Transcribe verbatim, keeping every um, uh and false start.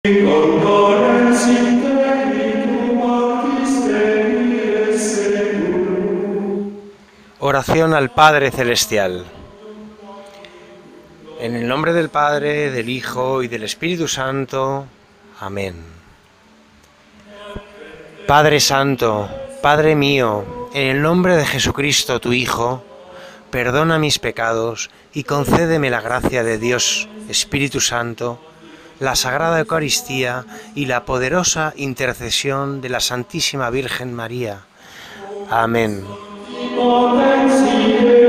Oración al Padre Celestial. En el nombre del Padre, del Hijo y del Espíritu Santo. Amén. Padre Santo, Padre mío, en el nombre de Jesucristo, tu Hijo, perdona mis pecados y concédeme la gracia de Dios, Espíritu Santo, la Sagrada Eucaristía y la poderosa intercesión de la Santísima Virgen María. Amén.